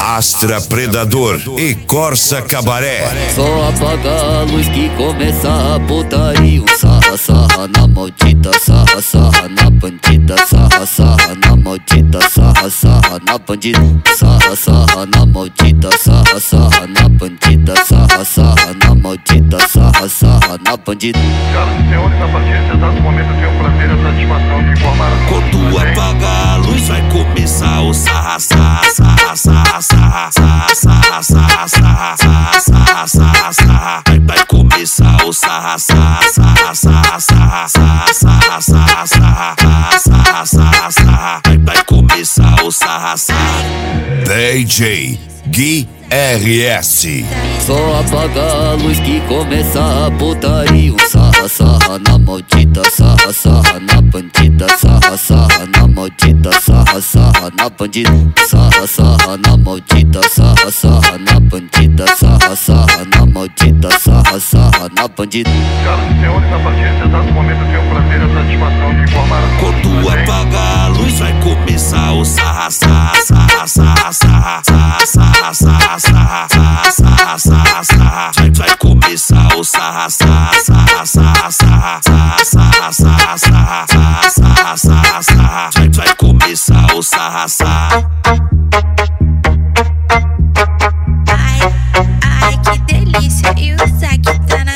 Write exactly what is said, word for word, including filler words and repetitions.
Astra Predador e Corsa Cabaré. Só apaga a luz que começa a putaria. Sarra, sarra na maldita, sarra, sarra na bandida. Sarra, sarra na maldita, sarra, sarra na bandida. Sarra, sarra na maldita, sarra, sarra na bandida. Sarra, sarra na maldita, sarra, sarra na bandida. Senhoras e senhores, a partir desse exato momento eu tenho o prazer e a satisfação de informar a quando apagar a luz vai começar o sarra, sarra, sarra, sarra, sarra, sarra, sarra, sarra, sarra, sarra, sarra, sarra. Vai, vai começar o sarra, sarra, sarra, sarra, sarra, sarra, sarra, sarra, sarra, sarra, sarra, sarra. Vai, vai começar o sarra, sarra. D J Gui R S. Só apaga a luz que começa a putaria. Sarra, sarra na maldita, sarra, sarra na bandida. Sarra, sarra na maldita, sarra, sarra na bandida. Sarra, sarra na maldita, sarra, sarra na bandida. Sarra, sarra na maldita, sarra, sarra na bandida. Senhoras e senhores, a partir desse exato momento eu tenho o prazer e a satisfação de informar a quando apagar a luz vai começar o sarra, sarra, sarra, sarra, sarra, sarra, sarra, sarra, sarra, sarra, sarra, sarra. Vai, vai começar o sarra, sarra, sarra, sarra, sarra, sarra, sarra, sarra, sarra, sarra, sarra. Vai, vai começar o sarra, sarra. Ai, ai, que delícia, e o saque tá na